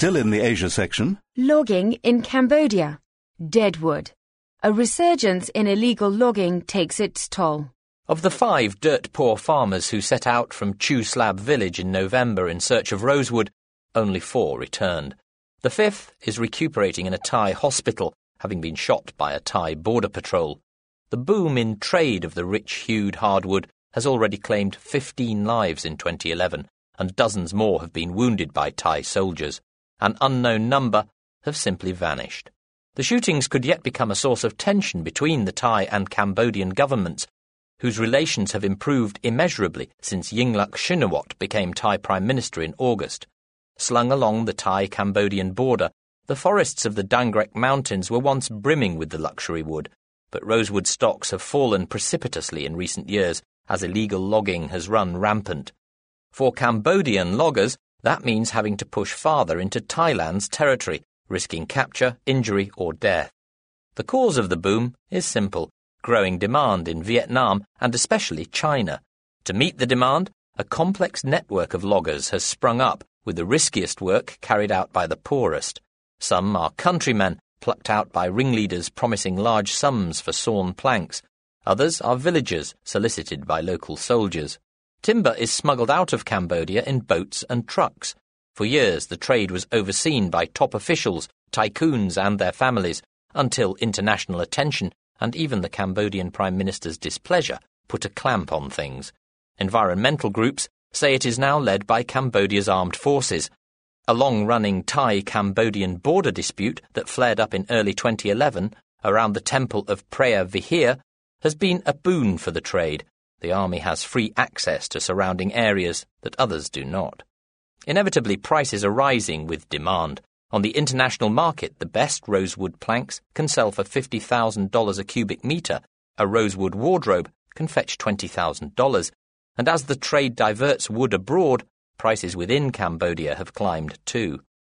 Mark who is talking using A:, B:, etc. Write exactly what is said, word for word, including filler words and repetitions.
A: Still in the Asia section.
B: Logging in Cambodia. Deadwood. A resurgence in illegal logging takes its toll.
C: Of the five dirt-poor farmers who set out from Chu Slab village in November in search of rosewood, only four returned. The fifth is recuperating in a Thai hospital, having been shot by a Thai border patrol. The boom in trade of the rich-hued hardwood has already claimed fifteen lives in twenty eleven, and dozens more have been wounded by Thai soldiers. An unknown number have simply vanished. The shootings could yet become a source of tension between the Thai and Cambodian governments, whose relations have improved immeasurably since Yingluck Shinawatra became Thai Prime Minister in August. Slung along the Thai-Cambodian border, the forests of the Dangrek Mountains were once brimming with the luxury wood, but rosewood stocks have fallen precipitously in recent years as illegal logging has run rampant. For Cambodian loggers, that means having to push farther into Thailand's territory, risking capture, injury or death. The cause of the boom is simple: growing demand in Vietnam and especially China. To meet the demand, a complex network of loggers has sprung up, with the riskiest work carried out by the poorest. Some are countrymen, plucked out by ringleaders promising large sums for sawn planks. Others are villagers, solicited by local soldiers. Timber is smuggled out of Cambodia in boats and trucks. For years the trade was overseen by top officials, tycoons and their families, until international attention and even the Cambodian Prime Minister's displeasure put a clamp on things. Environmental groups say it is now led by Cambodia's armed forces. A long-running Thai-Cambodian border dispute that flared up in early twenty eleven around the temple of Preah Vihear has been a boon for the trade. The army has free access to surrounding areas that others do not. Inevitably, prices are rising with demand. On the international market, the best rosewood planks can sell for fifty thousand dollars a cubic metre. A rosewood wardrobe can fetch twenty thousand dollars. And as the trade diverts wood abroad, prices within Cambodia have climbed too.